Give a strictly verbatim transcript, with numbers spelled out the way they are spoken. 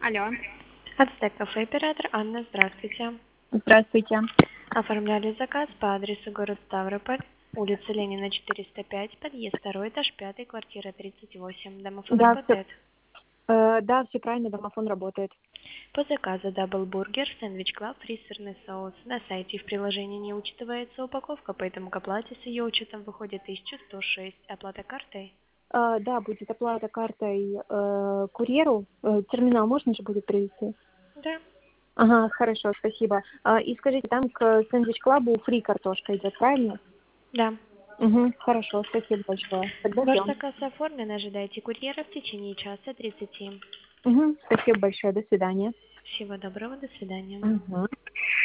Алло. Ацтек кафе, оператор Анна, здравствуйте. Здравствуйте. Оформляли заказ по адресу город Ставрополь, улица Ленина, четыреста пять, подъезд второй, этаж пятый, квартира тридцать восемь. Домофон Да, все, работает? э, да, все правильно, домофон работает. По заказу даблбургер, сэндвич клаб, фри сырный соус. На сайте и в приложении не учитывается упаковка, поэтому к оплате с ее учетом выходит тысяча сто шесть. Оплата картой? Э, да, будет оплата картой э, курьеру. Э, терминал можно же будет привезти? Да. Ага, хорошо, спасибо. А, и скажите, там к сэндвич-клабу фри картошка идет, правильно? Да. Угу, хорошо, спасибо большое. Тогда Ваш ждем. заказ оформлен, ожидайте курьера в течение часа тридцати. Угу, спасибо большое, до свидания. Всего доброго, до свидания. Угу.